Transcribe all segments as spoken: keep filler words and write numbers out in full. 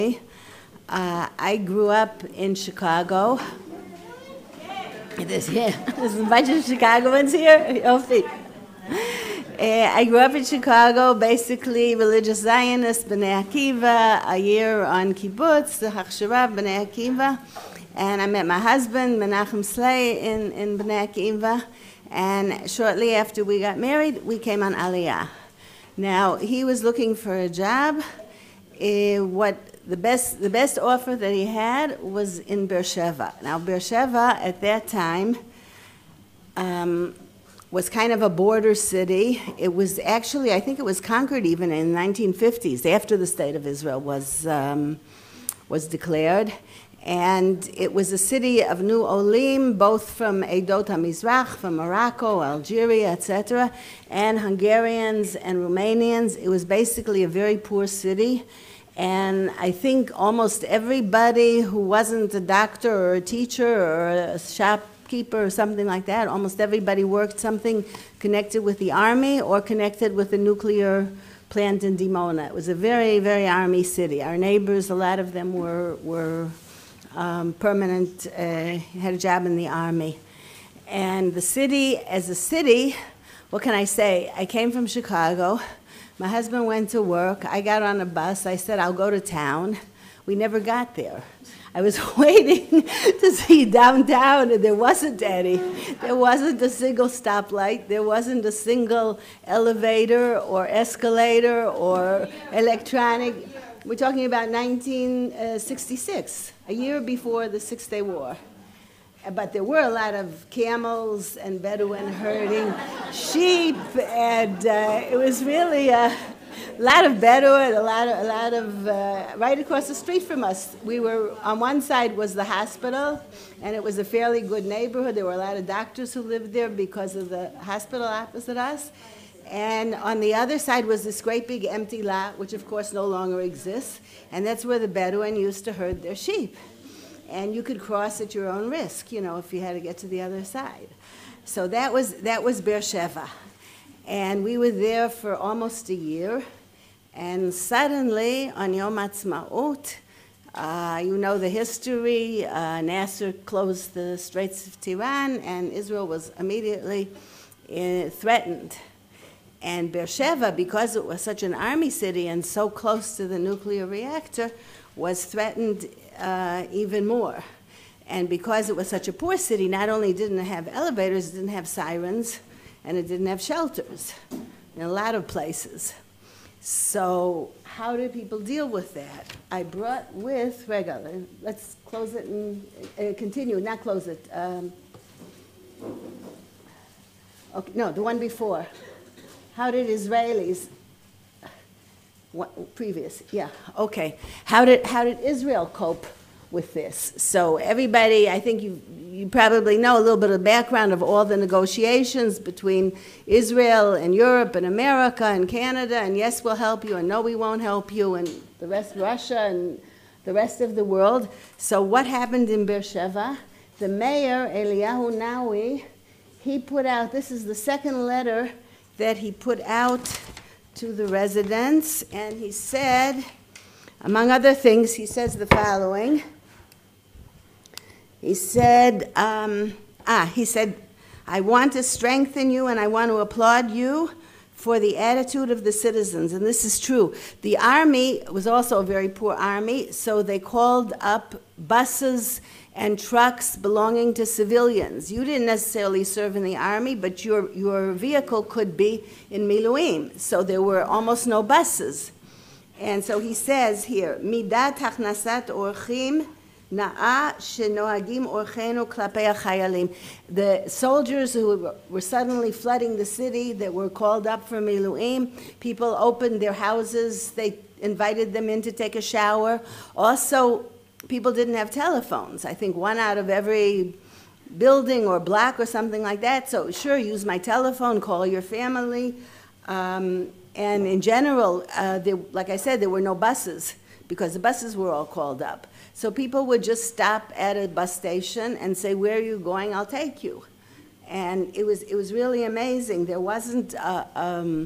Uh, I grew up in Chicago. There's, yeah, there's a bunch of Chicagoans here. Yofi. Uh, I grew up in Chicago, basically religious Zionist, B'nai Akiva, a year on kibbutz, the Hachshara, B'nai Akiva. And I met my husband, Menachem Slay, in, in B'nai Akiva. And shortly after we got married, we came on Aliyah. Now, he was looking for a job. Uh, what the best, the best offer that he had was in Beersheba. Now, Beersheba at that time um, was kind of a border city. It was actually, I think it was conquered even in the nineteen fifties, after the State of Israel was, um, was declared. And it was a city of new olim, both from Eidot HaMizrach, from Morocco, Algeria, et cetera, and Hungarians and Romanians. It was basically a very poor city. And I think almost everybody who wasn't a doctor or a teacher or a shopkeeper or something like that, almost everybody worked something connected with the army or connected with the nuclear plant in Dimona. It was a very, very army city. Our neighbors, a lot of them were, were um, permanent, uh, had a job in the army. And the city, as a city, what can I say? I came from Chicago. My husband went to work. I got on a bus. I said, I'll go to town. We never got there. I was waiting to see downtown, and there wasn't any. There wasn't a single stoplight. There wasn't a single elevator or escalator or electronic. We're talking about nineteen sixty-six, a year before the Six-Day War. But there were a lot of camels and Bedouin herding sheep, and uh, it was really a lot of Bedouin, a lot of, a lot of uh, right across the street from us. We were, on one side was the hospital, and it was a fairly good neighborhood. There were a lot of doctors who lived there because of the hospital opposite us. And on the other side was this great big empty lot, which of course no longer exists, and that's where the Bedouin used to herd their sheep. And you could cross at your own risk, you know, if you had to get to the other side. So that was, that was Beersheba. And we were there for almost a year. And suddenly, on Yom Ha'atzmaut, uh, you know the history, uh, Nasser closed the Straits of Tiran, and Israel was immediately uh, threatened. And Beersheba, because it was such an army city and so close to the nuclear reactor, was threatened uh, even more. And because it was such a poor city, not only didn't it have elevators, it didn't have sirens, and it didn't have shelters in a lot of places. So how did people deal with that? I brought with, Rega, let's close it and uh, continue, not close it. Um, okay, no, the one before. How did Israelis, what, previous, yeah, okay. How did, how did Israel cope with this? So everybody, I think you, you probably know a little bit of the background of all the negotiations between Israel and Europe and America and Canada, and yes, we'll help you, and no, we won't help you, and the rest, Russia and the rest of the world. So what happened in Beersheba? The mayor, Eliyahu Nawi, he put out, this is the second letter that he put out to the residents, and he said, among other things, he says the following. He said, um, ah, he said, I want to strengthen you and I want to applaud you for the attitude of the citizens, and this is true. The army was also a very poor army, so they called up buses and trucks belonging to civilians. You didn't necessarily serve in the army, but your, your vehicle could be in Miluim, so there were almost no buses. And so he says here, Midat hachnasat orchim na'a shenoagim orchenu klapei hachayalim. The soldiers who were suddenly flooding the city that were called up for Miluim, people opened their houses, they invited them in to take a shower. Also, people didn't have telephones. I think one out of every building or block or something like that. So sure, use my telephone, call your family. Um, and in general, uh, there, like I said, there were no buses because the buses were all called up. So people would just stop at a bus station and say, where are you going? I'll take you. And it was, it was really amazing. There wasn't a, um,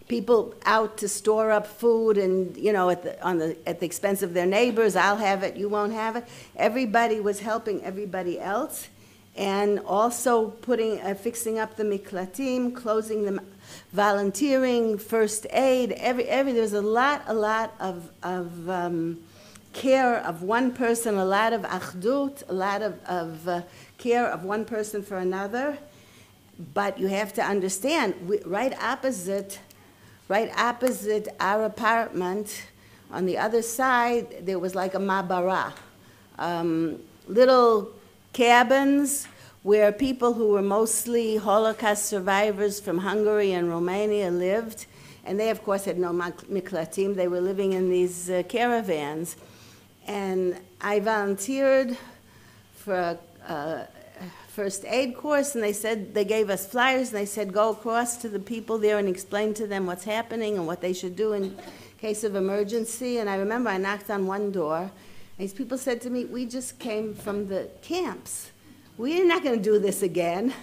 people out to store up food and, you know, at the, on the, at the expense of their neighbors. I'll have it, you won't have it. Everybody was helping everybody else. And also putting, uh, fixing up the miklatim, closing them, volunteering, first aid, every, every, there was a lot, a lot of, of um, care of one person, a lot of achdut, a lot of, of uh, care of one person for another. But you have to understand, we, right opposite, right opposite our apartment, on the other side, there was like a mabara, um, little cabins where people who were mostly Holocaust survivors from Hungary and Romania lived. And they, of course, had no miklatim. They were living in these uh, caravans. And I volunteered for a, a first aid course, and they said, they gave us flyers, and they said, go across to the people there and explain to them what's happening and what they should do in case of emergency. And I remember I knocked on one door. These people said to me, we just came from the camps. We're not going to do this again.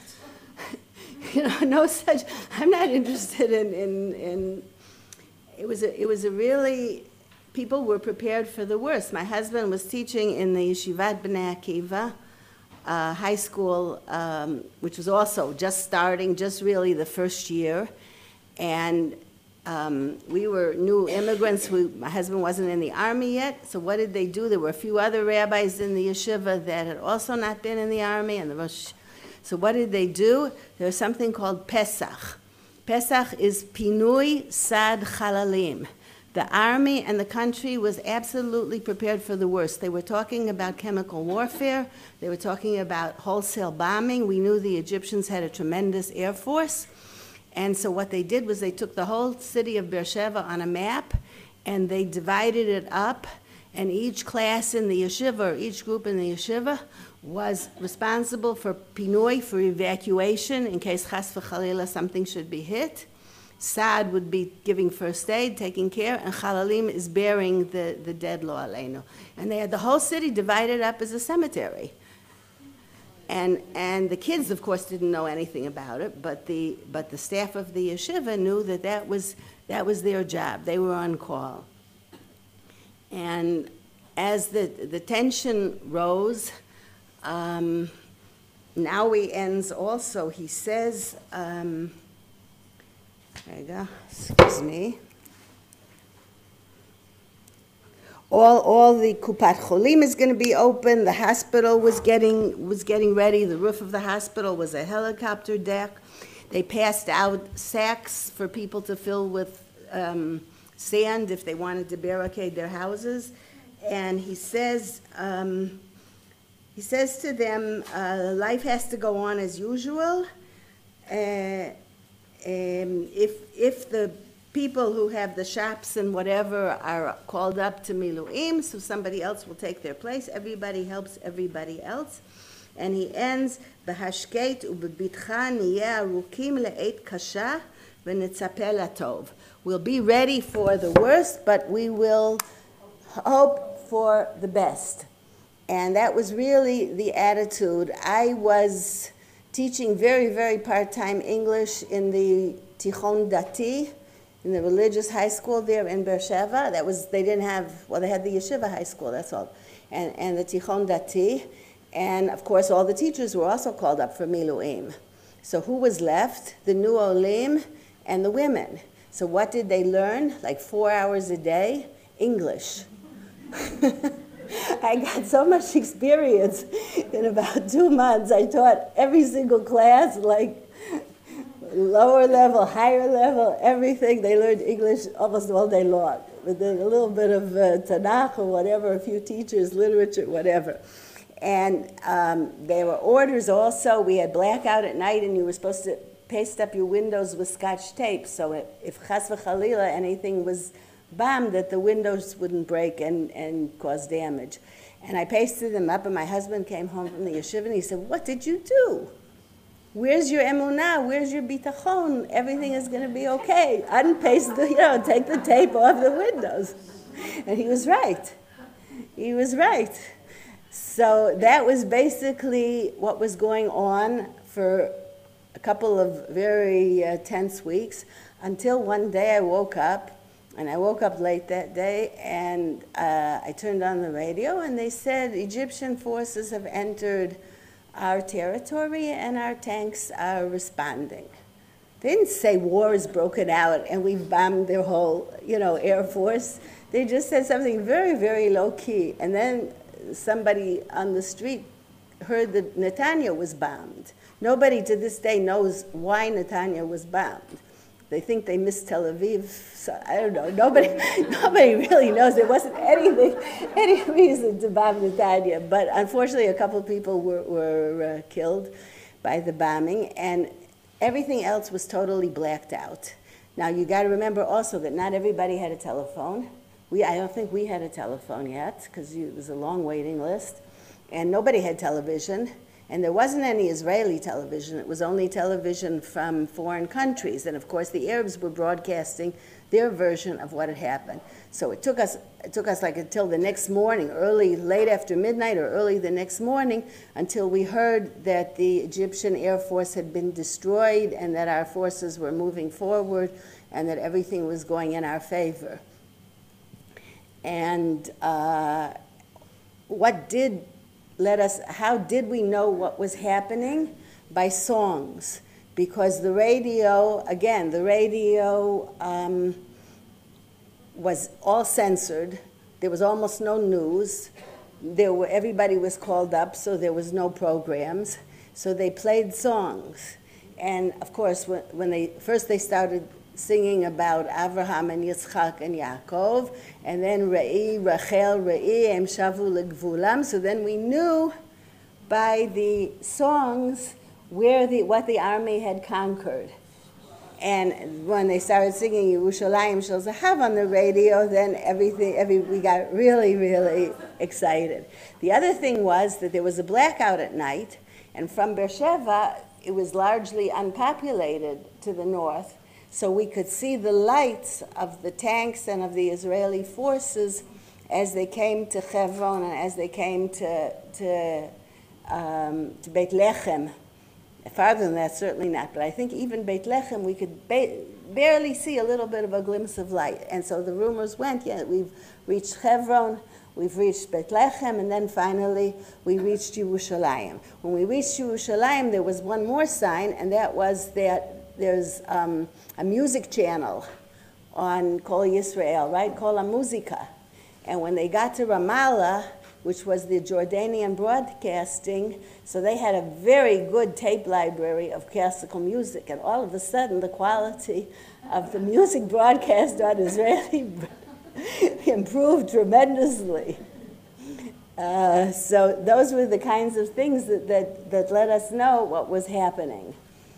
You know, no such, I'm not interested in, in, in it was a, it was a really, people were prepared for the worst. My husband was teaching in the Yeshivat Bnei Akiva uh, high school, um, which was also just starting, just really the first year. And Um, we were new immigrants. We, my husband wasn't in the army yet, so what did they do? There were a few other rabbis in the yeshiva that had also not been in the army. And the Rosh, so what did they do? There was something called Pesach. Pesach is Pinui Sad Chalalim. The army and the country was absolutely prepared for the worst. They were talking about chemical warfare. They were talking about wholesale bombing. We knew the Egyptians had a tremendous air force. And so what they did was they took the whole city of Beersheba on a map, and they divided it up, and each class in the yeshiva, or each group in the yeshiva, was responsible for pinoi, for evacuation, in case chas v'chalila something should be hit. Saad would be giving first aid, taking care, and chalalim is burying the, the dead, lo aleinu. And they had the whole city divided up as a cemetery. And, and the kids, of course, didn't know anything about it, but the, but the staff of the yeshiva knew that that was, that was their job. They were on call. And as the, the tension rose, um, Naui ends also, he says, um, there you go, excuse me. All, all the Kupat Cholim is going to be open. The hospital was getting, was getting ready. The roof of the hospital was a helicopter deck. They passed out sacks for people to fill with um, sand if they wanted to barricade their houses. And he says, um, he says to them, uh, life has to go on as usual. Uh, um, if, if the people who have the shops and whatever are called up to miluim, so somebody else will take their place. Everybody helps everybody else. And he ends, B'hashkeit u'b'bitcha niyeh arukim le'et kasha v'netzapeh latov. We'll be ready for the worst, but we will hope for the best. And that was really the attitude. I was teaching very, very part-time English in the Tichon Dati, in the religious high school there in Beersheba. That was, they didn't have, well, they had the yeshiva high school, that's all, and, and the Tichon Dati. And of course, all the teachers were also called up for miluim. So who was left? The new olim and the women. So what did they learn? Like four hours a day? English. I got so much experience in about two months. I taught every single class, like lower level, higher level, everything. They learned English almost all day long. With a little bit of uh, Tanakh or whatever, a few teachers, literature, whatever. And um, there were orders also. We had blackout at night, and you were supposed to paste up your windows with Scotch tape, so if, if chas v'chalila anything was bombed, that the windows wouldn't break and, and cause damage. And I pasted them up, and my husband came home from the yeshiva, and he said, what did you do? Where's your emunah? Where's your bitachon? Everything is going to be okay. Unpaste the, you know, take the tape off the windows. And he was right. He was right. So that was basically what was going on for a couple of very uh, tense weeks. until one day I woke up, and I woke up late that day, and uh, I turned on the radio, and they said Egyptian forces have entered our territory, and our tanks are responding. They didn't say war is broken out and we've bombed their whole, you know, Air Force. They just said something very, very low key. And then somebody on the street heard that Netanya was bombed. Nobody to this day knows why Netanya was bombed. They think they missed Tel Aviv. So I don't know. Nobody, nobody really knows. There wasn't anything, any reason to bomb Netanya. But unfortunately, a couple of people were, were uh, killed by the bombing. And everything else was totally blacked out. Now, you got to remember also that not everybody had a telephone. We, I don't think we had a telephone yet, because it was a long waiting list. And nobody had television. And there wasn't any Israeli television. It was only television from foreign countries. And of course, the Arabs were broadcasting their version of what had happened. So it took us, it took us like until the next morning, early, late after midnight or early the next morning, until we heard that the Egyptian Air Force had been destroyed and that our forces were moving forward and that everything was going in our favor. And uh, what did let us, how did we know what was happening? By songs. Because the radio, again, the radio um, was all censored. There was almost no news. There were, everybody was called up, so there was no programs. So they played songs. And of course, when, when they, first they started singing about Avraham and Yitzchak and Yaakov, and then Re'i, Rachel, Re'i, Em Shavu Legvulam. So then we knew by the songs where the, what the army had conquered. And when they started singing Yerushalayim Shel Zahav on the radio, then everything, every, we got really, really excited. The other thing was that there was a blackout at night, and from Beersheba, it was largely unpopulated to the north, so we could see the lights of the tanks and of the Israeli forces as they came to Hebron and as they came to, to, um, to Beit Lechem. Farther than that, certainly not. But I think even Beit Lechem, we could ba barely see a little bit of a glimpse of light. And so the rumors went, yeah, we've reached Hebron, we've reached Beit Lechem, and then finally we reached Yerushalayim. When we reached Yerushalayim, there was one more sign, and that was that there's um, a music channel on Kol Yisrael, right? Kol HaMuzika. And when they got to Ramallah, which was the Jordanian broadcasting, so they had a very good tape library of classical music, and all of a sudden the quality of the music broadcast on Israeli improved tremendously. Uh, so those were the kinds of things that, that, that let us know what was happening.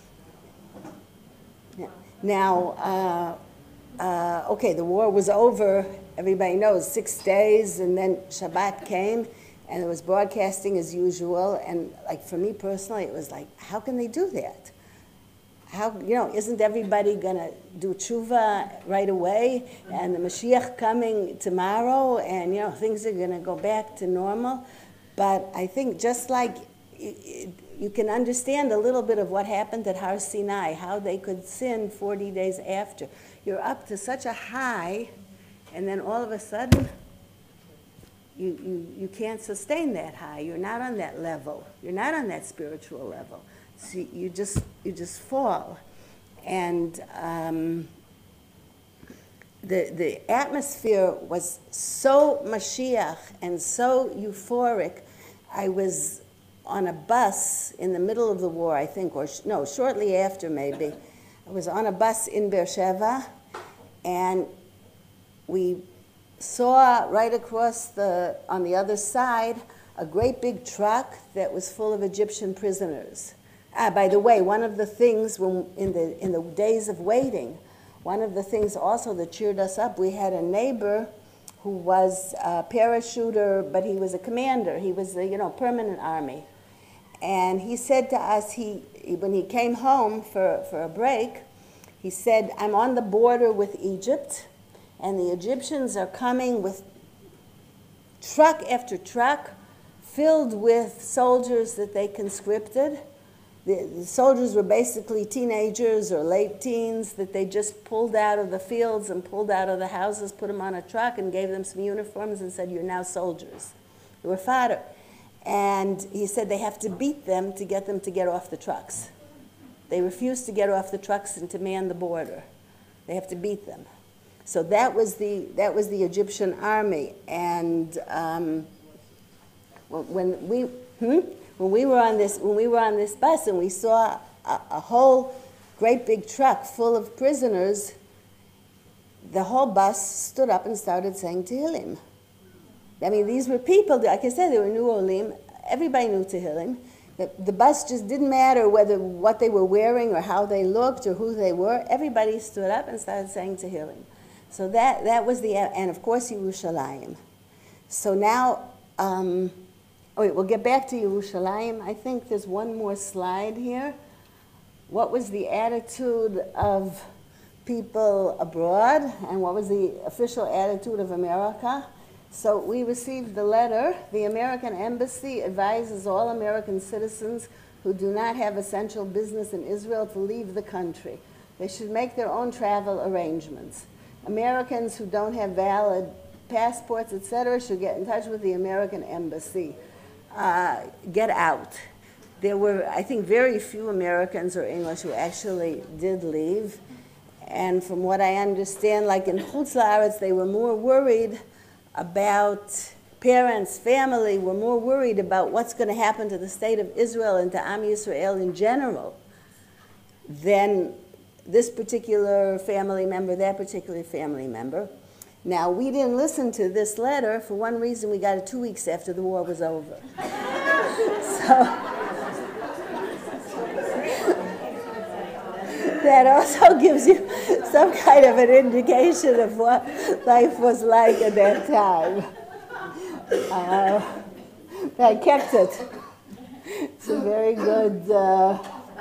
Now, uh, uh, okay, the war was over. Everybody knows, six days, and then Shabbat came, and it was broadcasting as usual. And like for me personally, it was like, how can they do that? How, you know, isn't everybody gonna do tshuva right away, and the Mashiach coming tomorrow, and you know things are gonna go back to normal? But I think just like you, you can understand a little bit of what happened at Har Sinai, how they could sin forty days after. You're up to such a high. And then all of a sudden, you, you, you can't sustain that high. You're not on that level. You're not on that spiritual level. So you just, you just fall. And um, the, the atmosphere was so Mashiach and so euphoric. I was on a bus in the middle of the war, I think, or sh no, shortly after maybe. I was on a bus in Beersheba, and we saw right across the, on the other side, a great big truck that was full of Egyptian prisoners. Ah, by the way, one of the things when, in, the, in the days of waiting, one of the things also that cheered us up, we had a neighbor who was a parachuter, but he was a commander. He was the, you know, permanent army. And he said to us, he, when he came home for, for a break, he said, I'm on the border with Egypt, and the Egyptians are coming with truck after truck filled with soldiers that they conscripted, The, the soldiers were basically teenagers or late teens that they just pulled out of the fields and pulled out of the houses, put them on a truck and gave them some uniforms and said, you're now soldiers. They were fodder. And he said they have to beat them to get them to get off the trucks. They refused to get off the trucks and to man the border. They have to beat them. So that was the, that was the Egyptian army. And um, when we, hmm? when we were on this, when we were on this bus and we saw a, a whole great big truck full of prisoners, the whole bus stood up and started saying Tehillim. I mean, these were people, like I said, they were New Olim. Everybody knew Tehillim. The, the bus just didn't matter whether what they were wearing or how they looked or who they were. Everybody stood up and started saying Tehillim. So that, that was the, and of course Yerushalayim. So now, um, oh wait, we'll get back to Yerushalayim. I think there's one more slide here. What was the attitude of people abroad and what was the official attitude of America? So we received the letter. The American Embassy advises all American citizens who do not have essential business in Israel to leave the country. They should make their own travel arrangements. Americans who don't have valid passports, et cetera, should get in touch with the American Embassy. Uh, get out. There were, I think, very few Americans or English who actually did leave. And from what I understand, like in Chutz La'aretz, they were more worried about parents, family, were more worried about what's going to happen to the state of Israel and to Am Yisrael in general than this particular family member, that particular family member. Now, we didn't listen to this letter. For one reason, we got it two weeks after the war was over. So that also gives you some kind of an indication of what life was like at that time. Uh, I kept it. It's a very good, uh,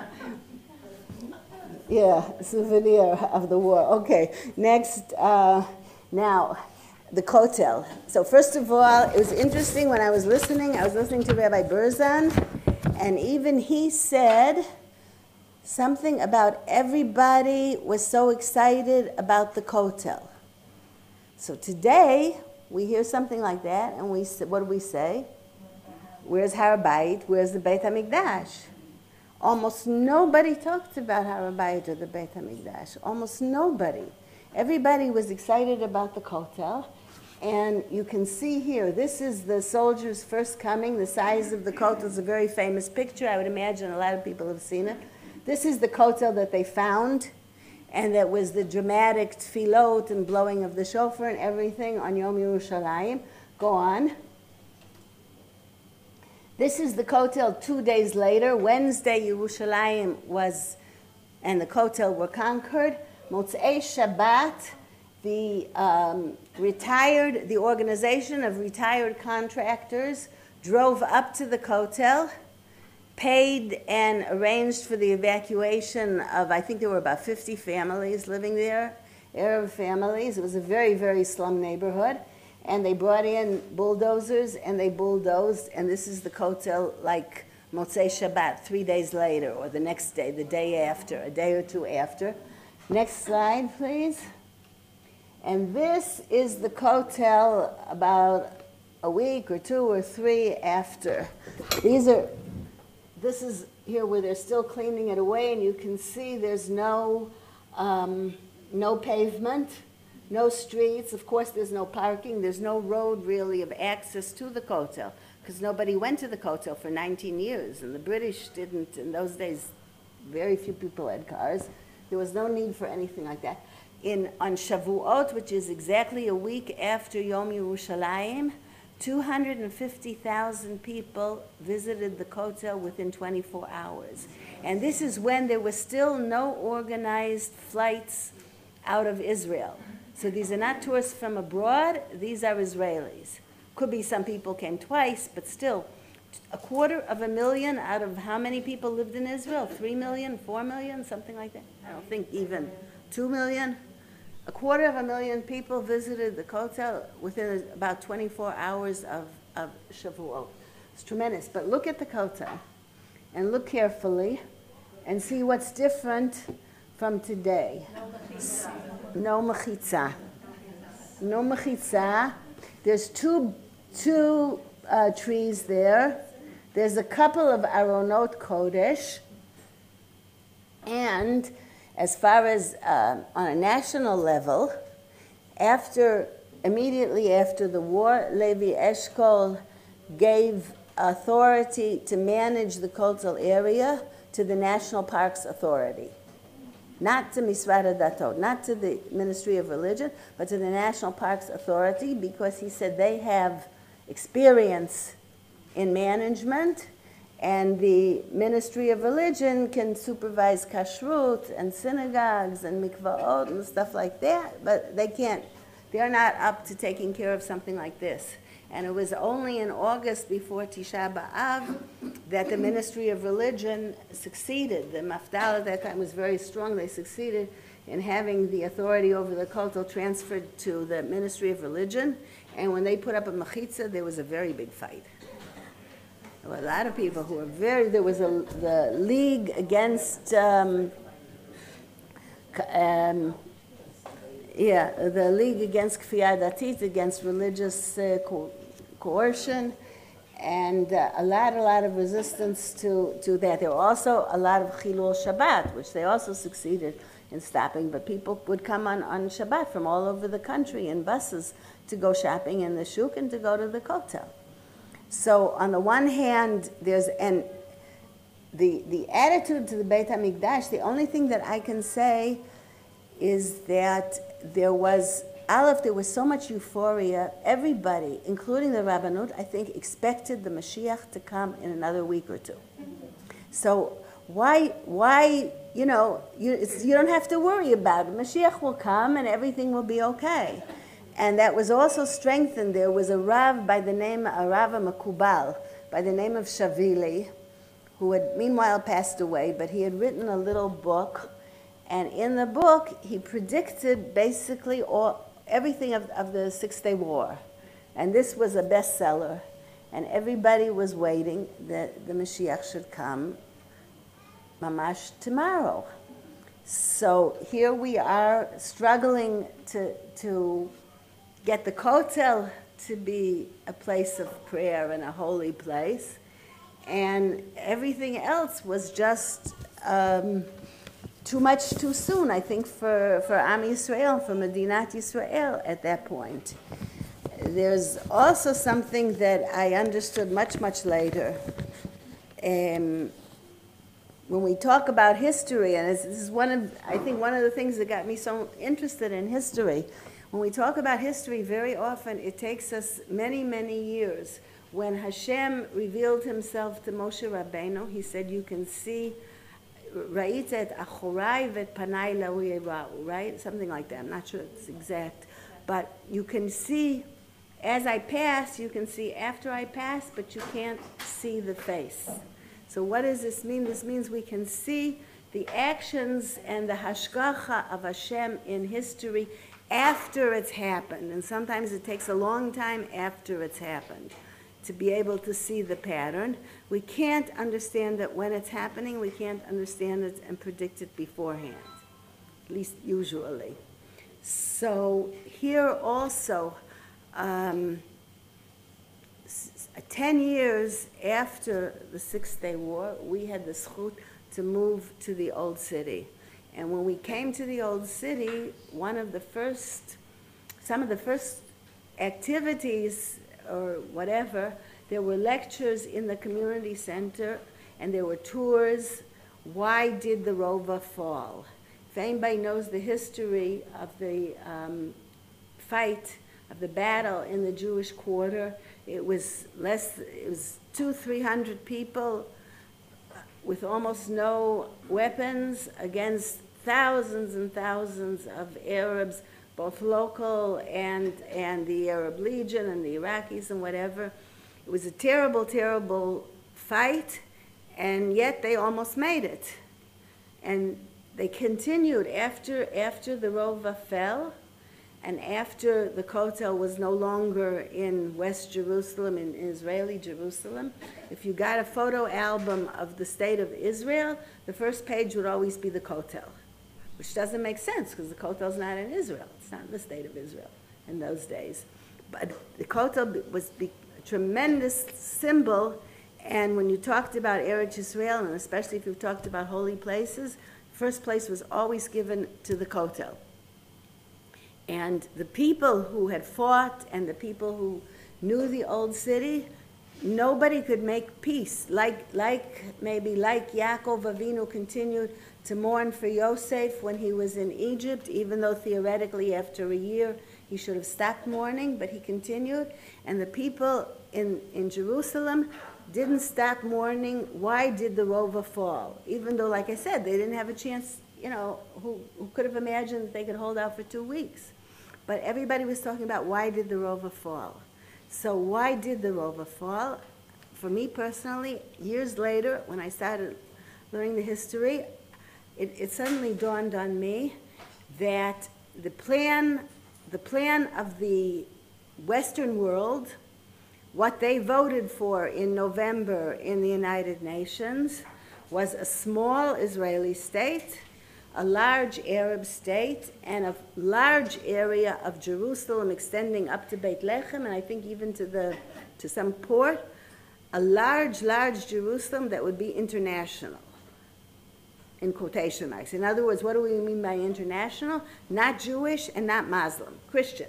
yeah, souvenir of the war. Okay, next, uh, now, the Kotel. So first of all, it was interesting when I was listening, I was listening to Rabbi Berzan, and even he said something about everybody was so excited about the Kotel. So today, we hear something like that, and we say, what do we say? Where's Har Bayit? Where's the Beit HaMikdash? Almost nobody talked about Har Bayit or the Beit HaMikdash. Almost nobody. Everybody was excited about the Kotel, and you can see here, this is the soldiers' first coming. The size of the Kotel is a very famous picture. I would imagine a lot of people have seen it. This is the Kotel that they found, and that was the dramatic tefillot and blowing of the shofar and everything on Yom Yerushalayim. Go on. This is the Kotel two days later. Wednesday, Yerushalayim was, and the Kotel were conquered. Motzei Shabbat, the um, retired, the organization of retired contractors drove up to the Kotel, paid and arranged for the evacuation of, I think there were about fifty families living there, Arab families. It was a very, very slum neighborhood. And they brought in bulldozers and they bulldozed, and this is the Kotel like Motzei Shabbat, three days later, or the next day, the day after, a day or two after. Next slide, please. And this is the Kotel about a week or two or three after. These are, this is here where they're still cleaning it away, and you can see there's no, um, no pavement, no streets. Of course, there's no parking. There's no road, really, of access to the Kotel, because nobody went to the Kotel for nineteen years, and the British didn't. In those days, very few people had cars. There was no need for anything like that. In, on Shavuot, which is exactly a week after Yom Yerushalayim, two hundred fifty thousand people visited the Kotel within twenty-four hours. And this is when there were still no organized flights out of Israel. So these are not tourists from abroad, these are Israelis. Could be some people came twice, but still, a quarter of a million out of how many people lived in Israel? Three million, four million, something like that? I don't think even two million. A quarter of a million people visited the Kotel within about twenty-four hours of, of Shavuot. It's tremendous. But look at the Kotel. and look carefully and see what's different from today. No mechitza. No mechitza. There's two, two uh, trees there. There's a couple of aronot kodesh. And as far as uh, on a national level, after, immediately after the war, Levi Eshkol gave authority to manage the Kotel area to the National Parks Authority. Not to Misrad HaDatot, not to the Ministry of Religion, but to the National Parks Authority, because he said they have experience in management, and the Ministry of Religion can supervise kashrut and synagogues and mikvaot and stuff like that, but they can't, they're not up to taking care of something like this. And it was only in August before Tisha B'Av that the Ministry of Religion succeeded. The Mafdal at that time was very strong. They succeeded in having the authority over the Kotel transferred to the Ministry of Religion. And when they put up a mechitza, there was a very big fight. There were a lot of people who were very, there was a, the League against, um, um, yeah, the League against Kfiyah Datit, against religious uh, co coercion, and uh, a lot, a lot of resistance to, to that. There were also a lot of Chilul Shabbat, which they also succeeded in stopping, but people would come on, on Shabbat from all over the country in buses to go shopping in the shuk and to go to the Kotel. So on the one hand, there's, and the, the attitude to the Beit HaMikdash, the only thing that I can say is that there was, Aleph, there was so much euphoria. Everybody, including the Rabbanut, I think, expected the Mashiach to come in another week or two. So why, why, you know, you, it's, you don't have to worry about it. Mashiach will come and everything will be okay. And that was also strengthened. There was a Rav by the name, a Rav Makubal, by the name of Shavili, who had meanwhile passed away, but he had written a little book. And in the book, he predicted basically all, everything of, of the Six-Day War. And this was a bestseller. And everybody was waiting that the Mashiach should come mamash tomorrow. So here we are struggling to, to get the Kotel to be a place of prayer and a holy place. And everything else was just um, too much too soon, I think, for, for Am Yisrael, for Medinat Yisrael at that point. There's also something that I understood much, much later. Um, when we talk about history, and this is one of, I think, one of the things that got me so interested in history. When we talk about history, very often it takes us many, many years. When Hashem revealed himself to Moshe Rabbeinu, he said, you can see, Ra'it et achorai vet panai lo yira'u, right? Something like that. I'm not sure it's exact. But you can see, as I pass, you can see after I pass, but you can't see the face. So what does this mean? This means we can see the actions and the hashgacha of Hashem in history after it's happened. And sometimes it takes a long time after it's happened to be able to see the pattern. We can't understand it when it's happening. We can't understand it and predict it beforehand, at least usually. So here also, um, ten years after the Six-Day War, we had the zchut to move to the Old City. And when we came to the Old City, one of the first, some of the first activities or whatever, there were lectures in the community center and there were tours. Why did the Rova fall? If anybody knows the history of the um, fight, of the battle in the Jewish quarter, it was less, it was two, three hundred people with almost no weapons against thousands and thousands of Arabs, both local and, and the Arab Legion and the Iraqis and whatever. It was a terrible, terrible fight, and yet they almost made it. And they continued after, after the Rova fell. and after the Kotel was no longer in West Jerusalem, in Israeli Jerusalem, if you got a photo album of the state of Israel, the first page would always be the Kotel, which doesn't make sense because the Kotel's not in Israel. It's not in the state of Israel in those days. But the Kotel was a tremendous symbol, and when you talked about Eretz Yisrael, and especially if you talked about holy places, first place was always given to the Kotel. And the people who had fought and the people who knew the old city, nobody could make peace. Like, like maybe like Yaakov Avinu continued to mourn for Yosef when he was in Egypt, even though theoretically after a year he should have stopped mourning, but he continued. And the people in, in Jerusalem didn't stop mourning. Why did the Rova fall? Even though, like I said, they didn't have a chance, you know, who, who could have imagined that they could hold out for two weeks? But everybody was talking about why did the Rova fall? So why did the Rova fall? For me personally, years later, when I started learning the history, it, it suddenly dawned on me that the plan, the plan of the Western world, what they voted for in November in the United Nations, was a small Israeli state, a large Arab state, and a large area of Jerusalem extending up to Beit Lechem, and I think even to the to some port, a large, large Jerusalem that would be international, in quotation marks. In other words, what do we mean by international? Not Jewish and not Muslim, Christian.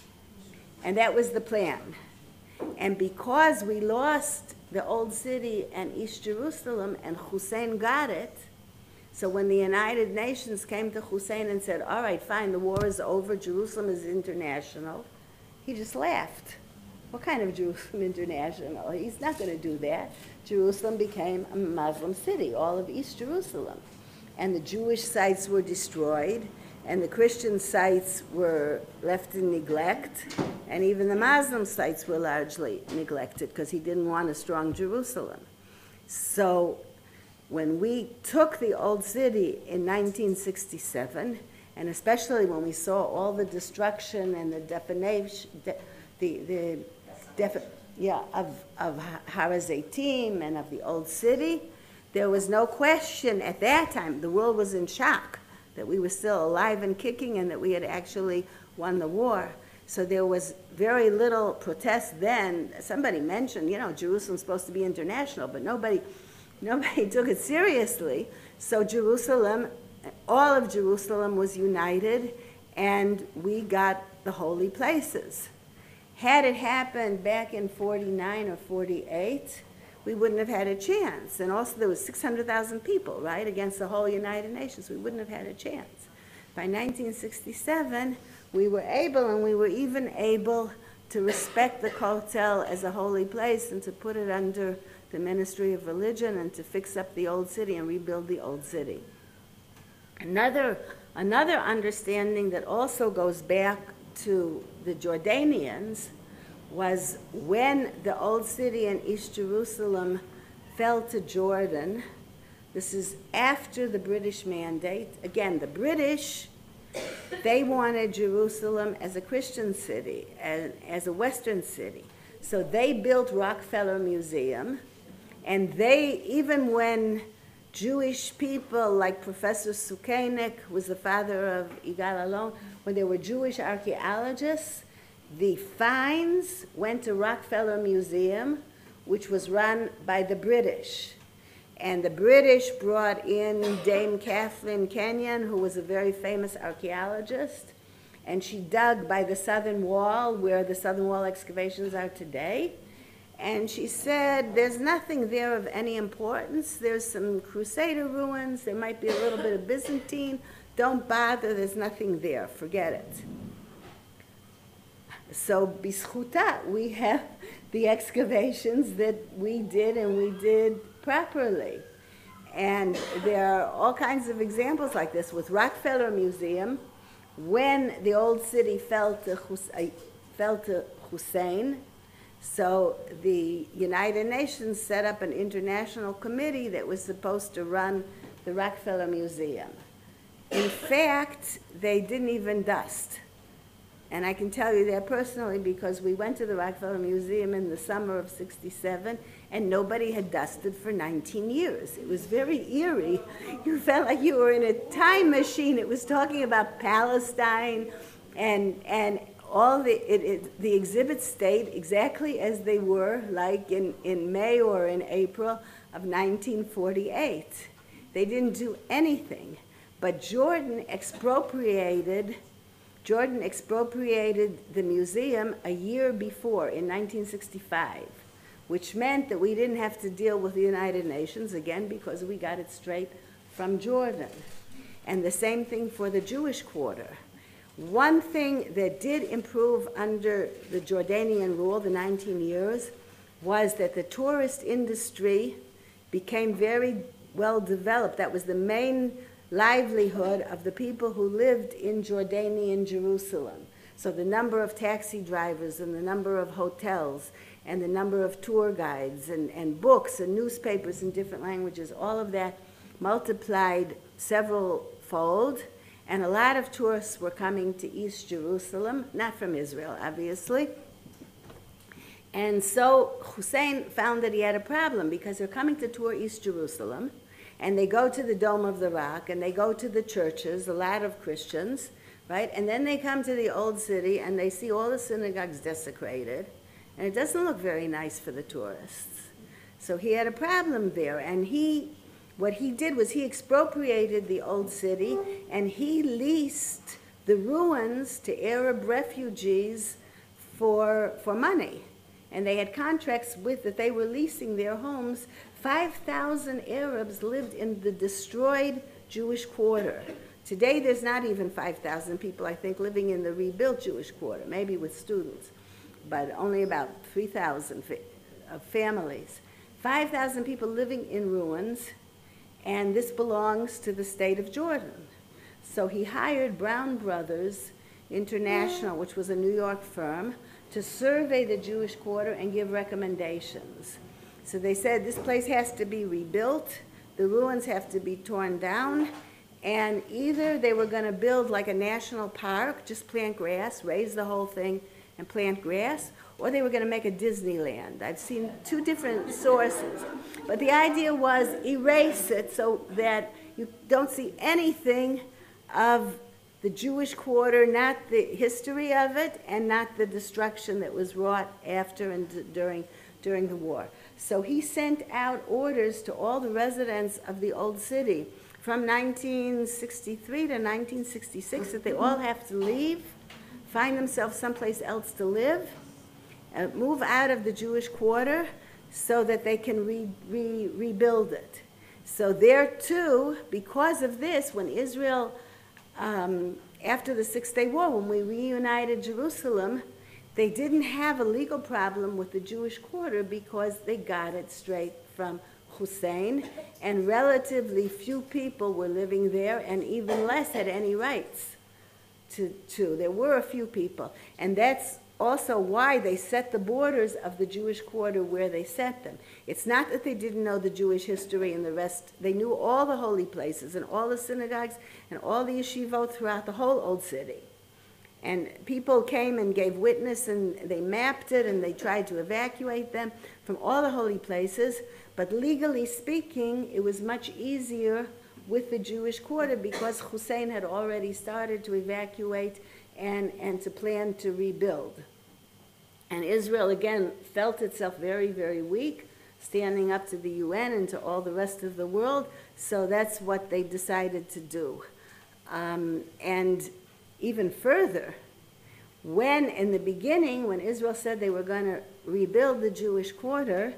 And that was the plan. And because we lost the old city and East Jerusalem, and Hussein got it, so when the United Nations came to Hussein and said, all right, fine, the war is over, Jerusalem is international, he just laughed. What kind of Jerusalem international? He's not going to do that. Jerusalem became a Muslim city, all of East Jerusalem. And the Jewish sites were destroyed, and the Christian sites were left in neglect, and even the Muslim sites were largely neglected because he didn't want a strong Jerusalem. So when we took the old city in nineteen sixty-seven, and especially when we saw all the destruction and the definition, de, the, the defi yeah, of, of Har HaZeitim and of the old city, there was no question at that time, the world was in shock that we were still alive and kicking and that we had actually won the war. So there was very little protest then. Somebody mentioned, you know, Jerusalem's supposed to be international, but nobody Nobody took it seriously. So Jerusalem, all of Jerusalem was united, and we got the holy places. Had it happened back in forty-nine or forty-eight, we wouldn't have had a chance. And also there was six hundred thousand people, right, against the whole United Nations. We wouldn't have had a chance. By nineteen sixty-seven, we were able, and we were even able to respect the Kotel as a holy place and to put it under the Ministry of Religion and to fix up the old city and rebuild the old city. Another, another understanding that also goes back to the Jordanians was when the old city in East Jerusalem fell to Jordan. This is after the British Mandate. Again, the British, they wanted Jerusalem as a Christian city, as, as a Western city. So they built Rockefeller Museum. And they, even when Jewish people like Professor Sukeinik, who was the father of Yigal Allon, when there were Jewish archaeologists, the finds went to Rockefeller Museum, which was run by the British. And the British brought in Dame Kathleen Kenyon, who was a very famous archaeologist, and she dug by the Southern Wall, where the Southern Wall excavations are today. And she said, there's nothing there of any importance. There's some Crusader ruins. There might be a little bit of Byzantine. Don't bother. There's nothing there. Forget it. So, bischuta, we have the excavations that we did and we did properly. And there are all kinds of examples like this. With Rockefeller Museum, when the old city fell to, Hus fell to Hussein, so the United Nations set up an international committee that was supposed to run the Rockefeller Museum. In fact, they didn't even dust. And I can tell you that personally because we went to the Rockefeller Museum in the summer of sixty-seven and nobody had dusted for nineteen years. It was very eerie. You felt like you were in a time machine. It was talking about Palestine and and all the, it, it, the exhibits stayed exactly as they were, like in, in May or in April of nineteen forty-eight. They didn't do anything. But Jordan expropriated Jordan expropriated the museum a year before, in nineteen sixty-five, which meant that we didn't have to deal with the United Nations, again, because we got it straight from Jordan. And the same thing for the Jewish quarter. One thing that did improve under the Jordanian rule, the nineteen years, was that the tourist industry became very well developed. That was the main livelihood of the people who lived in Jordanian Jerusalem. So the number of taxi drivers and the number of hotels and the number of tour guides and, and books and newspapers in different languages, all of that multiplied several fold. And a lot of tourists were coming to East Jerusalem, not from Israel, obviously. And so Hussein found that he had a problem because they're coming to tour East Jerusalem, and they go to the Dome of the Rock, and they go to the churches, a lot of Christians, right? And then they come to the old city, and they see all the synagogues desecrated, and it doesn't look very nice for the tourists. So he had a problem there, and he, what he did was he expropriated the old city, and he leased the ruins to Arab refugees for, for money. And they had contracts with that they were leasing their homes. five thousand Arabs lived in the destroyed Jewish quarter. Today there's not even five thousand people, I think, living in the rebuilt Jewish quarter, maybe with students, but only about three thousand fa- families. five thousand people living in ruins, and this belongs to the state of Jordan. So he hired Brown Brothers International, which was a New York firm, to survey the Jewish quarter and give recommendations. So they said this place has to be rebuilt, the ruins have to be torn down, and either they were going to build like a national park, just plant grass, raise the whole thing and plant grass, or they were going to make a Disneyland. I've seen two different sources. But the idea was erase it so that you don't see anything of the Jewish quarter, not the history of it, and not the destruction that was wrought after and d- during, during the war. So he sent out orders to all the residents of the old city from nineteen sixty-three to nineteen sixty-six that they all have to leave, find themselves someplace else to live, uh, move out of the Jewish quarter so that they can re- re- rebuild it. So there too, because of this, when Israel Um, after the Six-Day War, when we reunited Jerusalem, they didn't have a legal problem with the Jewish quarter because they got it straight from Hussein, and relatively few people were living there, and even less had any rights to, to. There were a few people, and that's also why they set the borders of the Jewish quarter where they set them. It's not that they didn't know the Jewish history and the rest. They knew all the holy places and all the synagogues and all the yeshivot throughout the whole old city. And people came and gave witness, and they mapped it, and they tried to evacuate them from all the holy places. But legally speaking, it was much easier with the Jewish quarter because Hussein had already started to evacuate and, and to plan to rebuild. And Israel, again, felt itself very, very weak, standing up to the U N and to all the rest of the world, so that's what they decided to do. Um, and even further, when in the beginning, when Israel said they were going to rebuild the Jewish quarter,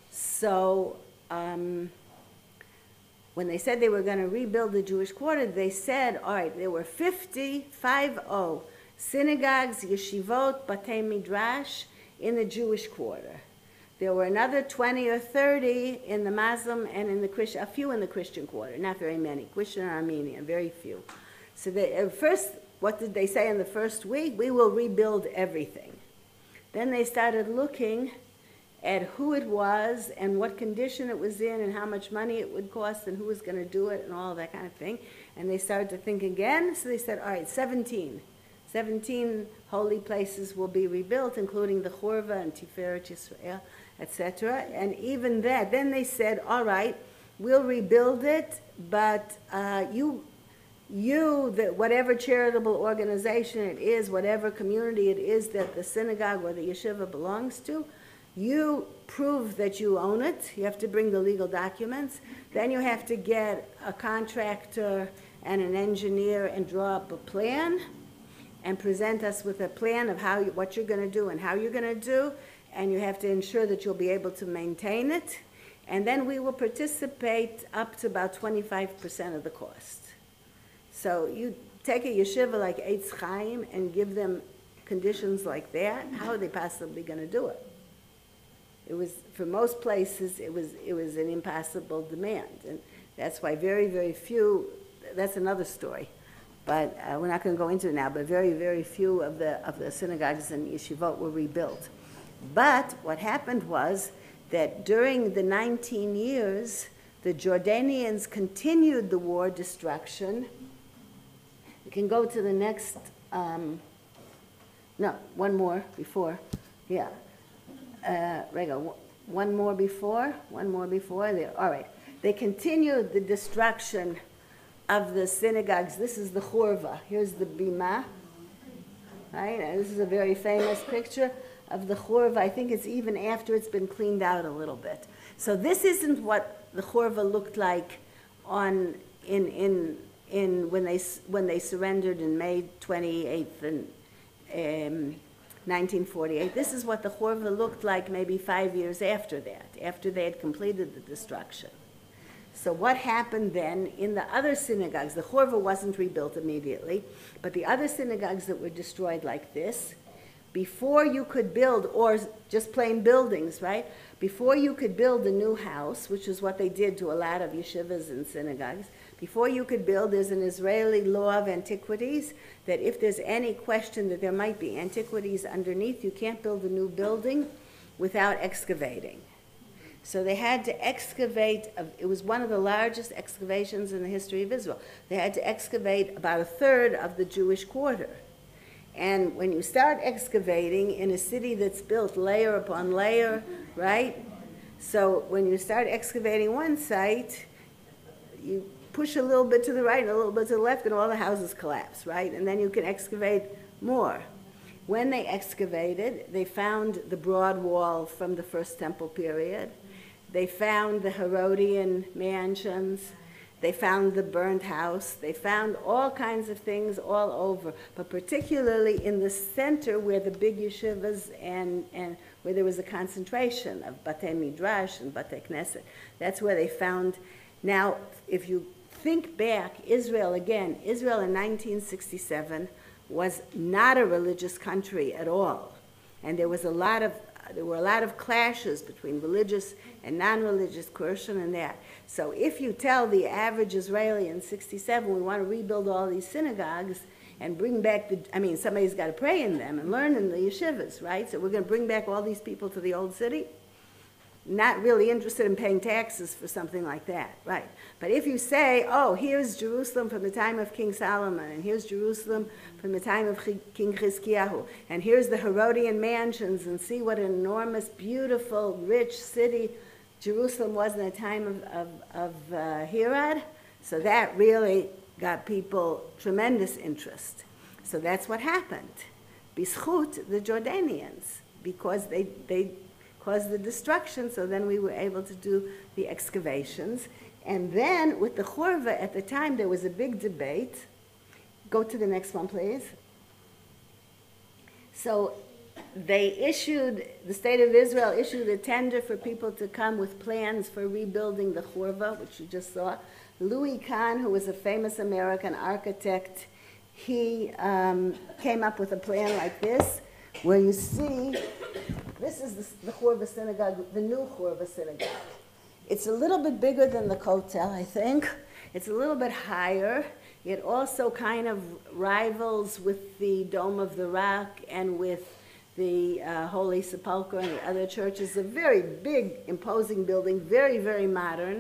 so um, when they said they were going to rebuild the Jewish quarter, they said, all right, there were fifty, five oh, synagogues, yeshivot, batei midrash in the Jewish quarter. There were another twenty or thirty in the Muslim and in the Christian, a few in the Christian quarter, not very many, Christian and Armenian, very few. So they, at first, what did they say in the first week? We will rebuild everything. Then they started looking at who it was and what condition it was in and how much money it would cost and who was going to do it and all that kind of thing. And they started to think again, so they said, all right, seventeen. seventeen holy places will be rebuilt, including the Churva and Tiferet Yisrael, et cetera. And even that, then they said, all right, we'll rebuild it, but uh, you, you, the, whatever charitable organization it is, whatever community it is that the synagogue or the yeshiva belongs to, you prove that you own it. You have to bring the legal documents. Then you have to get a contractor and an engineer and draw up a plan and present us with a plan of how you, what you're going to do and how you're going to do, and you have to ensure that you'll be able to maintain it. And then we will participate up to about twenty-five percent of the cost. So you take a yeshiva like Eitz Chaim and give them conditions like that, how are they possibly going to do it? It was, for most places, it was, it was an impossible demand. And that's why very, very few, that's another story, but uh, we're not going to go into it now, but very, very few of the, of the synagogues and yeshivot were rebuilt. But what happened was that during the nineteen years, the Jordanians continued the war destruction. You can go to the next, um, no, one more before, yeah. Uh, Rego, one more before, one more before, there, all right. They continued the destruction of the synagogues. This is the Churva. Here's the Bima, right? And this is a very famous picture of the Churva. I think it's even after it's been cleaned out a little bit. So this isn't what the Churva looked like on in in in when they when they surrendered in May twenty-eighth and um, nineteen forty-eight. This is what the Churva looked like maybe five years after that, after they had completed the destruction. So what happened then in the other synagogues, the Churva wasn't rebuilt immediately, but the other synagogues that were destroyed like this, before you could build, or just plain buildings, right? Before you could build a new house, which is what they did to a lot of yeshivas and synagogues, before you could build, there's an Israeli law of antiquities that if there's any question that there might be antiquities underneath, you can't build a new building without excavating. So they had to excavate, it was one of the largest excavations in the history of Israel. They had to excavate about a third of the Jewish quarter. And when you start excavating in a city that's built layer upon layer, right? So when you start excavating one site, you push a little bit to the right and a little bit to the left and all the houses collapse, right? And then you can excavate more. When they excavated, they found the broad wall from the First Temple period. They found the Herodian mansions. They found the burned house. They found all kinds of things all over, but particularly in the center where the big yeshivas and, and where there was a concentration of Batei Midrash and Batei Knesset. That's where they found. Now, if you think back, Israel, again, Israel in nineteen sixty-seven was not a religious country at all. And there was a lot of There were a lot of clashes between religious and non-religious, Kurdish and that. So if you tell the average Israeli in sixty-seven, we want to rebuild all these synagogues and bring back the, I mean, somebody's got to pray in them and learn in the yeshivas, right? So we're going to bring back all these people to the old city. Not really interested in paying taxes for something like that, right? But if you say, oh, here's Jerusalem from the time of King Solomon, and here's Jerusalem from the time of King Chizkiyahu, and here's the Herodian mansions, and see what an enormous, beautiful, rich city Jerusalem was in the time of, of, of uh, Herod, so that really got people tremendous interest. So that's what happened. B'schut the Jordanians, because they, they caused the destruction, so then we were able to do the excavations. And then with the Churva at the time, there was a big debate. Go to the next one, please. So they issued, the state of Israel issued a tender for people to come with plans for rebuilding the Churva, which you just saw. Louis Kahn, who was a famous American architect, he um, came up with a plan like this, where you see, this is the, the Churva synagogue, the new Churva synagogue. It's a little bit bigger than the Kotel, I think. It's a little bit higher. It also kind of rivals with the Dome of the Rock and with the uh, Holy Sepulchre and the other churches. A very big, imposing building, very, very modern.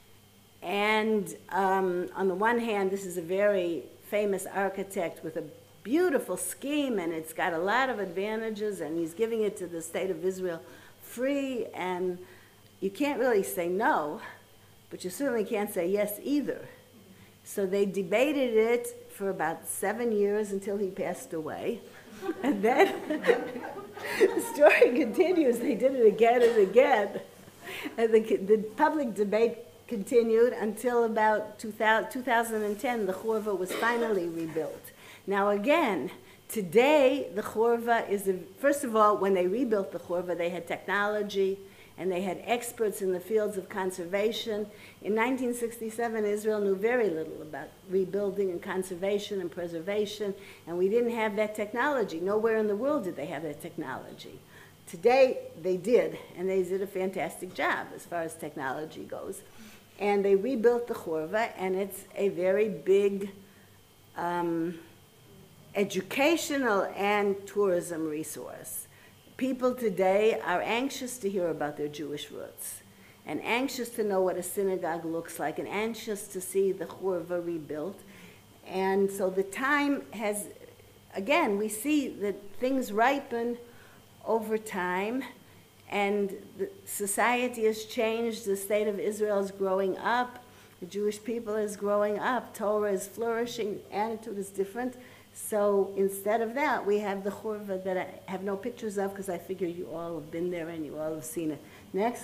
And um, on the one hand, this is a very famous architect with a beautiful scheme, and it's got a lot of advantages, and he's giving it to the state of Israel free, and you can't really say no, but you certainly can't say yes either. So they debated it for about seven years until he passed away. And then the story continues. They did it again and again. And the, the public debate continued until about two thousand ten, the Chorva was finally rebuilt. Now again, today the Chorva is, a, first of all, when they rebuilt the Chorva, they had technology and they had experts in the fields of conservation. In nineteen sixty-seven, Israel knew very little about rebuilding and conservation and preservation, and we didn't have that technology. Nowhere in the world did they have that technology. Today, they did, and they did a fantastic job as far as technology goes. And they rebuilt the Chorva, and it's a very big um, educational and tourism resource. People today are anxious to hear about their Jewish roots, and anxious to know what a synagogue looks like, and anxious to see the Chorva rebuilt. And so the time has, again, we see that things ripen over time, and the society has changed. The state of Israel is growing up. The Jewish people is growing up. Torah is flourishing. Attitude is different. So instead of that, we have the Chorva that I have no pictures of because I figure you all have been there and you all have seen it. Next.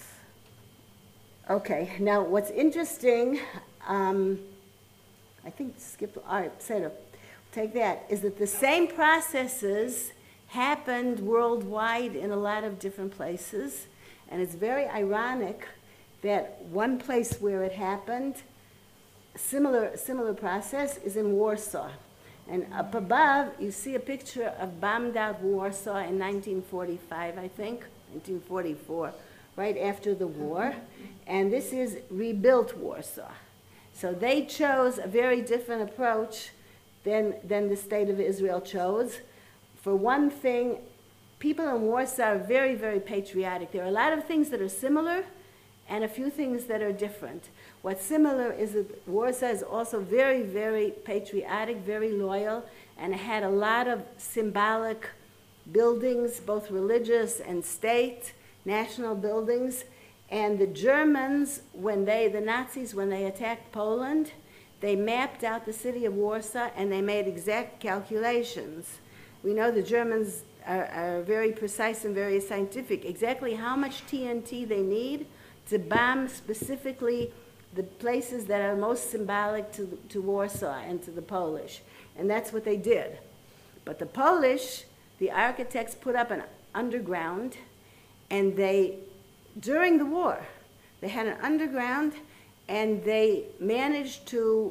Okay, now what's interesting, um, I think skip, all right, Seder, take that, is that the same processes happened worldwide in a lot of different places. And it's very ironic that one place where it happened, similar, similar process, is in Warsaw. And up above, you see a picture of bombed out Warsaw in nineteen forty-five, I think, nineteen forty-four, right after the war. And this is rebuilt Warsaw. So they chose a very different approach than, than the state of Israel chose. For one thing, people in Warsaw are very, very patriotic. There are a lot of things that are similar and a few things that are different. What's similar is that Warsaw is also very, very patriotic, very loyal, and it had a lot of symbolic buildings, both religious and state, national buildings. And the Germans, when they, the Nazis, when they attacked Poland, they mapped out the city of Warsaw and they made exact calculations. We know the Germans are, are very precise and very scientific, exactly how much T N T they need to bomb specifically the places that are most symbolic to, to Warsaw and to the Polish. And that's what they did. But the Polish, the architects put up an underground, and they, during the war, they had an underground, and they managed to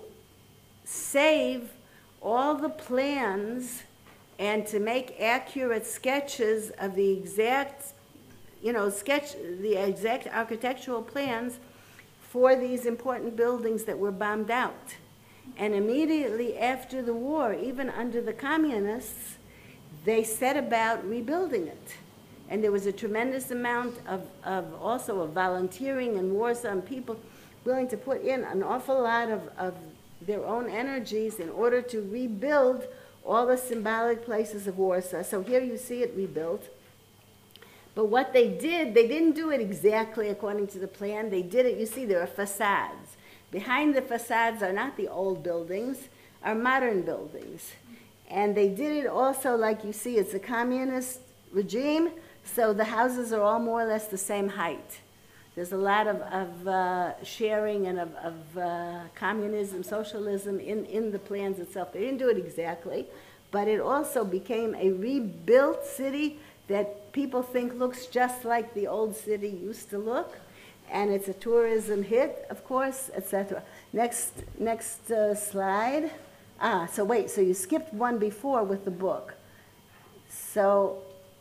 save all the plans and to make accurate sketches of the exact, you know, sketch, the exact architectural plans for these important buildings that were bombed out. And immediately after the war, even under the communists, they set about rebuilding it. And there was a tremendous amount of, of also of volunteering in Warsaw, and people willing to put in an awful lot of, of their own energies in order to rebuild all the symbolic places of Warsaw. So here you see it rebuilt. But what they did, they didn't do it exactly according to the plan. They did it, you see, there are facades. Behind the facades are not the old buildings, are modern buildings. And they did it also, like you see, it's a communist regime, so the houses are all more or less the same height. There's a lot of, of uh, sharing and of, of uh, communism, socialism in, in the plans itself. They didn't do it exactly, but it also became a rebuilt city that people think looks just like the old city used to look. And it's a tourism hit, of course, et cetera. Next, next uh, slide. Ah, so wait, so you skipped one before with the book. So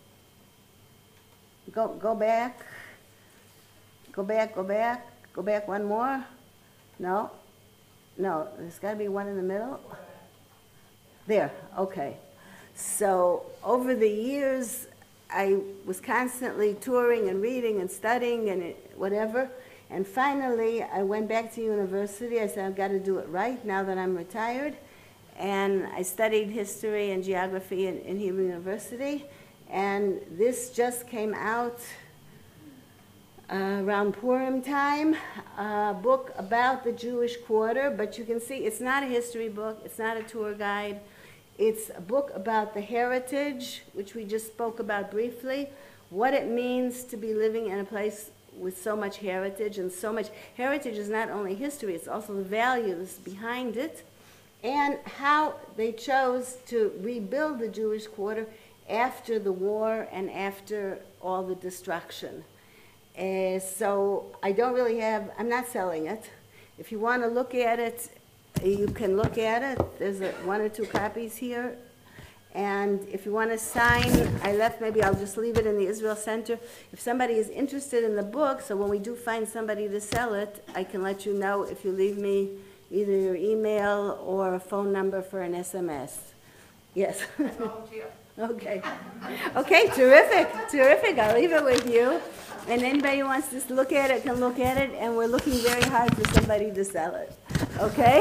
go, go back. Go back, go back, go back one more. No, no, there's got to be one in the middle. There, okay. So over the years, I was constantly touring and reading and studying and it, whatever. And finally, I went back to university. I said, I've got to do it right now that I'm retired. and I studied history and geography in, in Hebrew University, and this just came out uh, around Purim time, a book about the Jewish quarter, but you can see it's not a history book, it's not a tour guide, it's a book about the heritage, which we just spoke about briefly, what it means to be living in a place with so much heritage, and so much heritage is not only history, it's also the values behind it, and how they chose to rebuild the Jewish quarter after the war and after all the destruction. Uh, so I don't really have, I'm not selling it. If you want to look at it, you can look at it. There's a, one or two copies here. And if you want to sign, I left, maybe I'll just leave it in the Israel Center. If somebody is interested in the book, so when we do find somebody to sell it, I can let you know if you leave me either your email or a phone number for an S M S. Yes. Okay. Okay, terrific, terrific. I'll leave it with you. And anybody who wants to look at it can look at it, and we're looking very hard for somebody to sell it. Okay?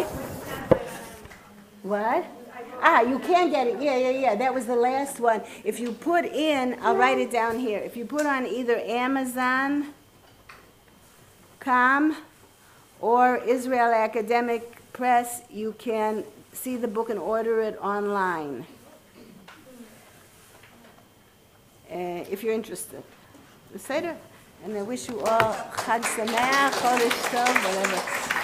What? Ah, you can get it. Yeah, yeah, yeah. That was the last one. If you put in, I'll write it down here. If you put on either Amazon dot com or Israel Academic Press, you can see the book and order it online. Uh, if you're interested. Beseder? And I wish you all Chag Sameach, Chodesh Tov, whatever.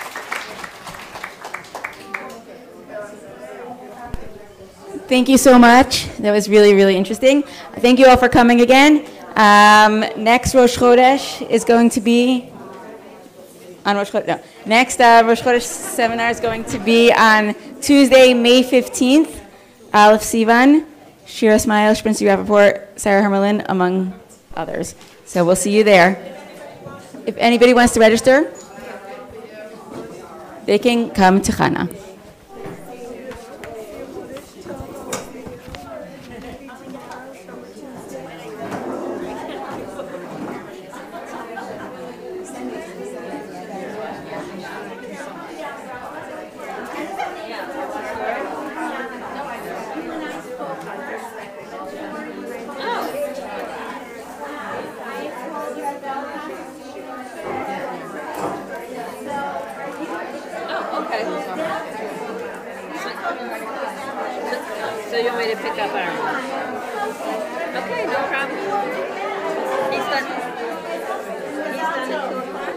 Thank you so much. That was really, really interesting. Thank you all for coming again. Um, next Rosh Chodesh is going to be on Rosh Chodesh. No. Next uh, Rosh Chodesh seminar is going to be on Tuesday, May fifteenth. Aleph Sivan, Shira Smile, Spencer Rappaport, Sarah Hermelin, among others. So we'll see you there. If anybody wants to register, they can come to Chana. So you want me to pick up our... Okay, no problem. He's done. He's done at two o'clock.